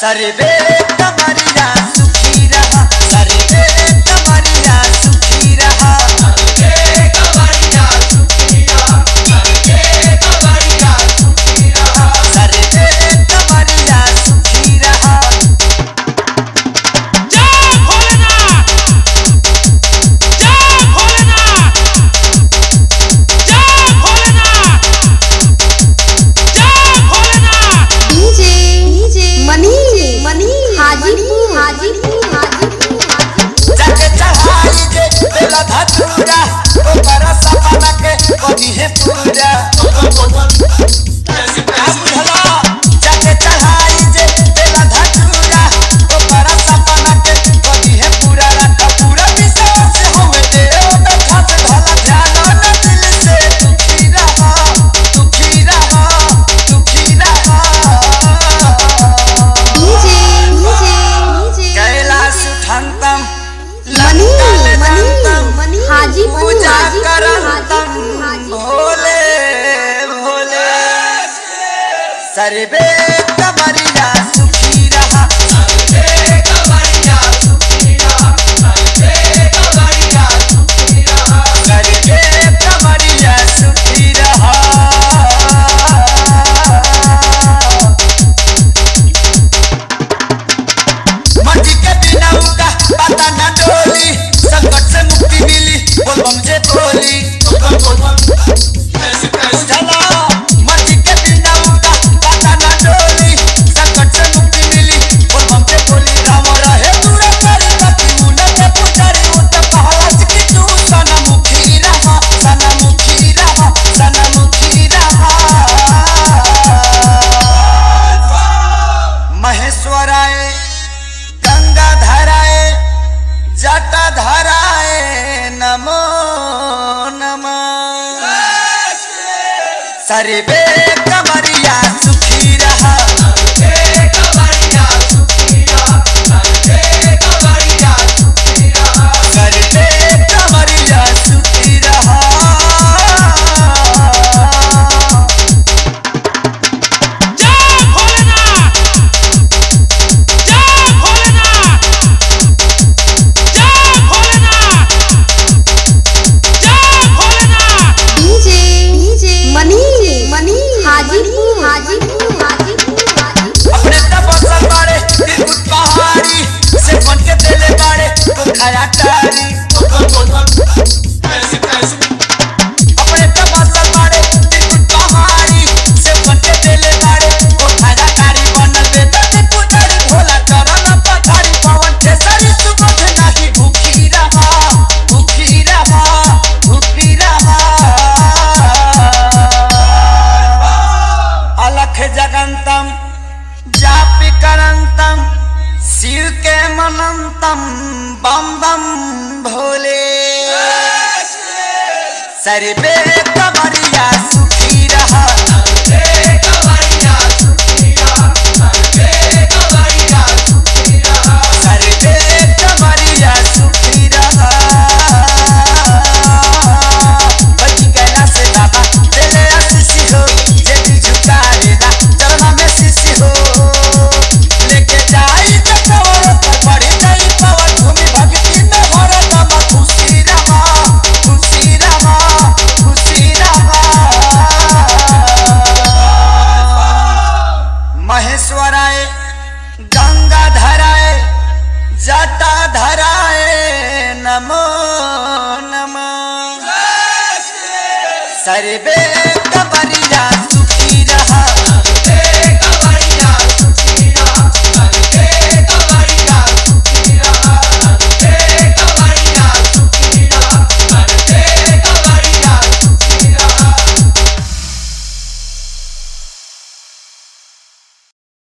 Survey कमरिया सुखी रहा, सर्वे कमरिया सुखी रहा, सर्वे कमरिया सुखी रहा, सर्वे कमरिया सुखी रहा, सर्वे कमरिया सुखी रहा। जय भोलेनाथ, जय भोलेनाथ, जय भोलेनाथ, जय भोलेनाथ। डीजे मनी हाजीपुर जाके चढ़ाई जे बेला धतूरा ओकर सपना के कभी है पूरा। जाके चढ़ाई जे बेला धतूरा ओकर सपना के कभी है पूरा। रखा पूरा विश्वास होवे दे ओकर खास ढाला ध्यान न दिल से दुखी रहा, दुखी रहा, दुखी रहा। कैलाश उठंतम मनी हाजीपुर पूजा करंतम भोले भोले। सर्वे कमरिया सुखी रहा, सर्वे कमरिया सुखी रहा, सर्वे कमरिया सुखी रहा, सर्वे कमरिया सुखी रहा। मर्जी के बिना उनका पता न डोली, संकट से मुक्ति मिली बोल बम जे बोली। चला मर्जी के बिना उनका पता न डोली, संकट से मुक्ति मिली बोल बम जे बोली। राम रहे दूर करी गति उनके पुजारी उत पहला की तू सनमुखी रहा, सनमुखी रहा, सनमुखी रहा। महेश्वराय गंगा धराए जटा धराए नमो नमः। सर्वे कमरिया सुखी रहा, सर्वे कमरिया सुखी रहा, सर्वे कमरिया सुखी रहा, सर्वे कमरिया सुखी रहा। जय भोलेनाथ, जय भोलेनाथ, जय भोलेनाथ, जय भोलेनाथ। डीजे मनी हाजीपुर अपने तपस्या बाड़े त्रिकुट पहाड़ी से बन के देले बाड़े तो खाया टारी। अपने तपस्या बाड़े त्रिकुट पहाड़ी से बन के देले बाड़े तो खाया टारी। बनल बेदती पुजारी भोला चरण पथारी, पवन ठेसरी सुबह नाही भूखी रहा, भूखी रहा, भूखी रहा। अलख जगंतम जापि करंतम शिव के मनंतम बम बम भोले। सर्वे कमरिया सुखी रहा, सर्वे कमरिया सुखी रहा, सर्वे कमरिया सुखी रहा, सर्वे कमरिया सुखी रहा। बची कैलाश से बाबा दिले आशीष हो, जे भी झुकाएगा चरण में शीश हो। लेके जाई चकोर पर पड़ी गई पवन भूमि भक्ति में हरदम खुशी रहा, खुशी रहा, खुशी रहा। महेश्वराय गंगा धराए जटा धराए नमो नमः। सर्वे